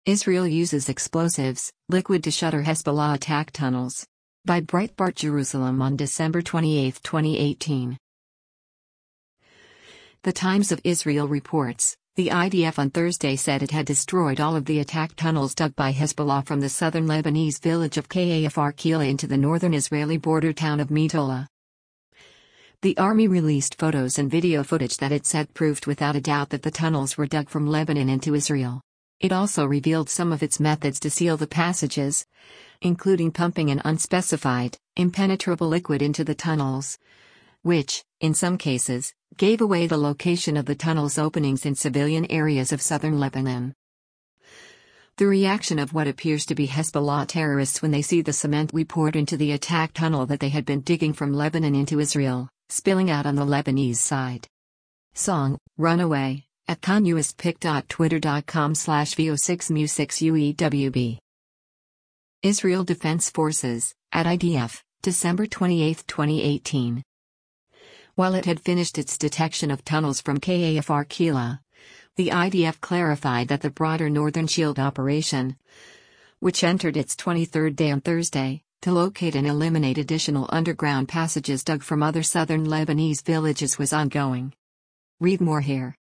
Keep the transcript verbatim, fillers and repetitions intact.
Israel uses explosives, liquid to shutter Hezbollah attack tunnels. By Breitbart Jerusalem on December twenty-eighth, twenty eighteen. The Times of Israel reports, the I D F on Thursday said it had destroyed all of the attack tunnels dug by Hezbollah from the southern Lebanese village of Kafr Kila into the northern Israeli border town of Mitola. The army released photos and video footage that it said proved without a doubt that the tunnels were dug from Lebanon into Israel. It also revealed some of its methods to seal the passages, including pumping an unspecified, impenetrable liquid into the tunnels, which, in some cases, gave away the location of the tunnel's openings in civilian areas of southern Lebanon. The reaction of what appears to be Hezbollah terrorists when they see the cement we poured into the attack tunnel that they had been digging from Lebanon into Israel, spilling out on the Lebanese side. Song, Runaway, at conustpic.twitter.com slash vo6mu6uewb. Israel Defense Forces, at I D F, December twenty-eighth, twenty eighteen. While it had finished its detection of tunnels from Kafr Kila, the I D F clarified that the broader Northern Shield operation, which entered its twenty-third day on Thursday, to locate and eliminate additional underground passages dug from other southern Lebanese villages was ongoing. Read more here.